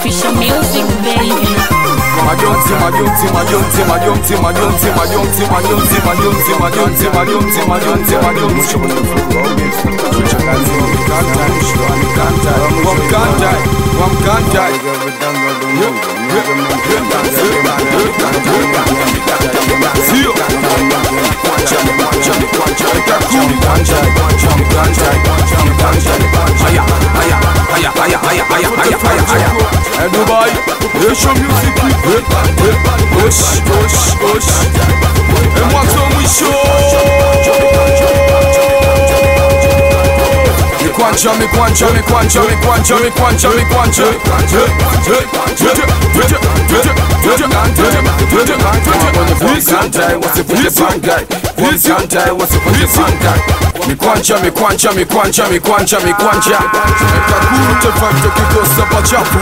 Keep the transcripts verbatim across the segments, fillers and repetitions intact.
Official music, baby. Majonzi, majonzi, majonzi, majonzi, majonzi, majonzi, majonzi, majonzi, majonzi, majonzi, majonzi, majonzi. Wamkanda, wamkanda. Sio. Haya, haya, haya, haya, haya, haya, haya, haya. Dubai, Asian music, osh, osh, osh. Et moi comme mwisho. Mikwanja, mikwanja, mikwanja, mikwanja, mikwanja, mikwanja. Mikwanja, mikwanja, mikwanja, mikwanja, mikwanja. Kakute fakto kikosa pachafu.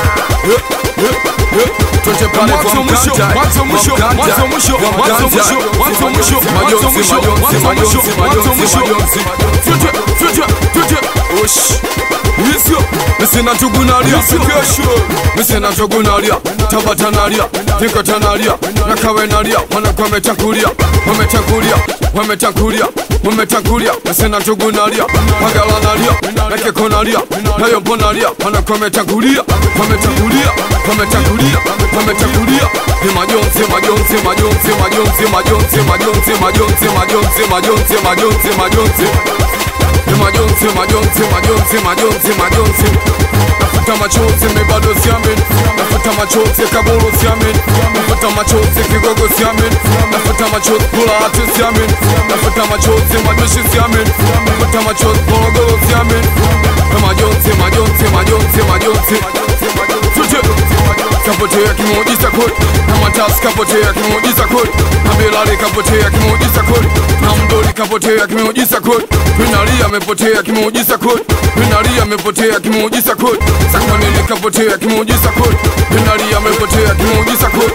Twende pale kwa mkanja, mwanzo mwisho, mwanzo mwisho, mwanzo mwisho, mwanzo mwisho, mwanzo mwisho, mwanzo mwisho, mwanzo mwisho. Twende, twende, twende. Osh. Yesyo, mesena tugunalia, kesho. Mesena tugunalia, tabata nalia, fikata nalia, nakawe nalia, wanakwa wametangulia, wametangulia, wametangulia, wametangulia. Mesena tugunalia, magala nalia, nakeko nalia, nayo bonalia, wanakwa wametangulia, wametangulia, wametangulia, wametangulia. Ni majonzi, majonzi, majonzi, majonzi, majonzi, majonzi, majonzi, majonzi, majonzi, majonzi, majonzi. Majonzi, majonzi, majonzi, majonzi, majonzi. Nafuta machozi mi bado siamini. Nafuta machozi kaburu siamini. Nafuta machozi kigogo siamini. Nafuta machozi kula hati siamini. Nafuta machozi majushi siamini. Nafuta machozi morogoro siamini. Majonzi, majonzi, majonzi, majonzi. Kapotea kimuujiza kodi. Na matasi kapotea kimuujiza kodi. Na Bilali kapotea kimuujiza kodi. Na Mdoli kapotea kimuujiza kodi. Minalia amepotea kimuujiza kodi. Minalia amepotea kimuujiza kodi. Sakonini kapotea kimuujiza kodi. Minalia amepotea kimuujiza kodi.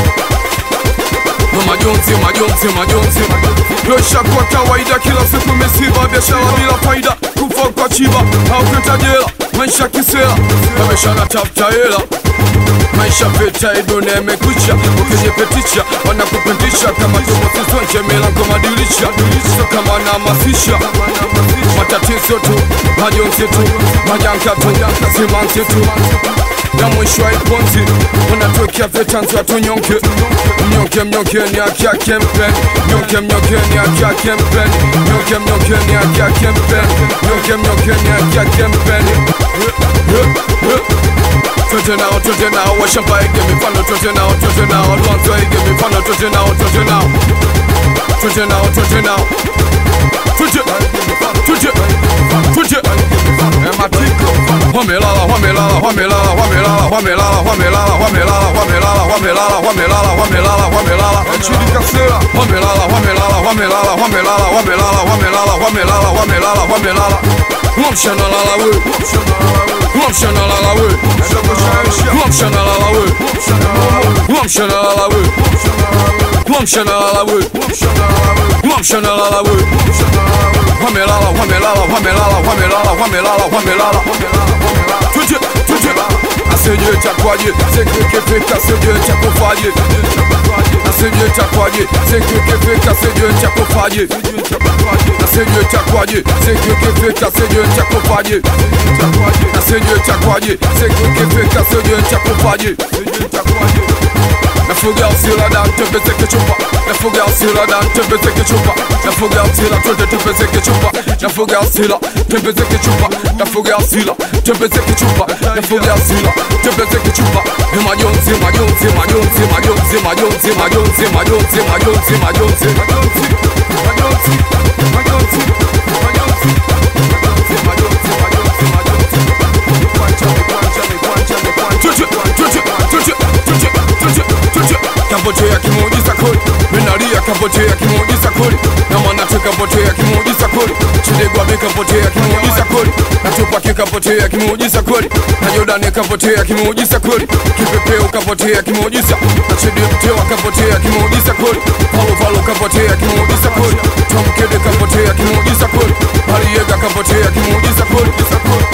Majonzi, majonzi, majonzi. Yosha kwa kawaida kila siku misiba. Biashara bila faida. Kufa kwa chiba au kwenda jela. Maisha kisela. Wamesha natafuta hela. Maisha peta idone yamekucha. Ukijipetisha wanakupendisha kama tumo sizonje milango madirisha. So kama namasisha matatizo tu, majonzi tu, majanga tu, simanzi tu. Ya mwisho haiponzi unatokea vetanzi watu nyonke. Mnyonke mnyonke ni haki yake mpeni. Mnyonke mnyonke ni haki yake mpeni. Mnyonke mnyonke ni haki yake mpeni. Mnyonke mnyonke ni haki yake mpeni. Tote nao, tote nao, washamba ige mifano. Tote nao, tote nao, luanzo ige mifano. Tote nao, tote nao, tote nao, tote nao. Tote, tote, tote. Ematiko wamelala, wamelala, wamelala, wamelala, wamelala, wamelala, wamelala, wamelala, wamelala, wamelala, wamelala, wamelala. Echidi kasera wamelala, wamelala, wamelala, wamelala, wamelala, wamelala, wamelala, wamelala, wamelala. Mwamshana lala we, mwamshana lala we, mwamshana lala we, mwamshana lala we, mwamshana lala we, mwamshana lala we. Wamelala, wamelala, wamelala, wamelala, wamelala, wamelala. Tuje, tuje. Asije chakwaje, sekeke feka, asije chakofaje. Asije chakwaje, sekeke feka, asije chakofaje. Asije chakwaje, sekeke feka, asije chakofaje. Asije chakwaje, sekeke feka, asije chakofaje. Nafuga usila dan tepeze kechupa. Nafuga usila dan tepeze kechupa. Nafuga usila tote tepeze kechupa. Nafuga usila tepeze kechupa. Nafuga usila tepeze kechupa. Nafuga usila tepeze kechupa. Majonzi, majonzi, majonzi, majonzi, majonzi, majonzi, majonzi, majonzi, majonzi, majonzi, majonzi, majonzi, majonzi, majonzi, majonzi, majonzi, majonzi. Mikwanja, mikwanja, mikwanja, mikwanja. Tuje, tuje, tuje, tuje, tuje, tuje. Kapotea kimuujiza kodi. Minalia kapotea kimuujiza kodi. Na Manate kapotea kimuujiza kodi. Chidegwa kapotea kimuujiza kodi. Na Tupac kapotea kimuujiza kodi. Na Jordan kapotea kimuujiza kodi. Kipepeo kapotea kimuujiza. Na Chidi Mtewa kapotea kimuujiza kodi. Paulo Paulo kapotea kimuujiza kodi. Tom Kede kapotea kimuujiza kodi. Aliega kapotea kimuujiza kodi.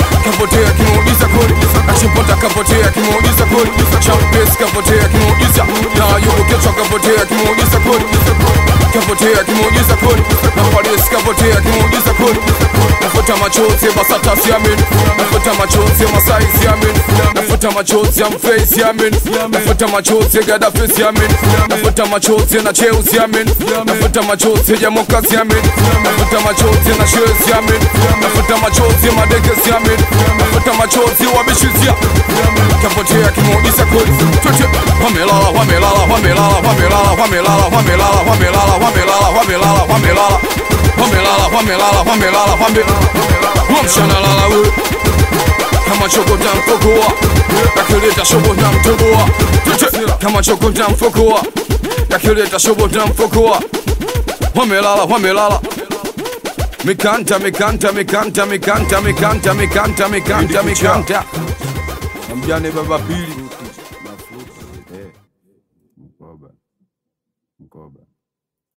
kapotea kimuujiza kweli, Achimpota kapotea kimuujiza kweli, Champes kapotea kimuujiza, na Ayubu Kichwa kapotea kimuujiza kweli, kapotea kimuujiza kweli, na Paris kapotea kimuujiza kweli. Nafuta machozi Basata siamini, nafuta machozi Masai siamini, nafuta machozi ya Mfei siamini, nafuta machozi Gaddafi siamini, nafuta machozi na Cheu siamini, nafuta machozi ya Moka siamini, nafuta machozi na Sheu siamini, nafuta machozi Madeke siamini, nafuta machozi Wabishizia, kapotea kimuujiza kweli. Twete wamelala wamelala wamelala wamelala wamelala wamelala wamelala wamelala wamelala wamelala wamelala wamelala wamelala wamelala wamshana lala we kama choko tamfukua yakileta shobo tamtubua. Twete kama choko tamfukua yakileta shobo tamfukua. Wamelala wamelala mikanta mikanta mikanta mikanta mikanta mikanta mikanta mikanta Mjane baba pili Mkoba Mkoba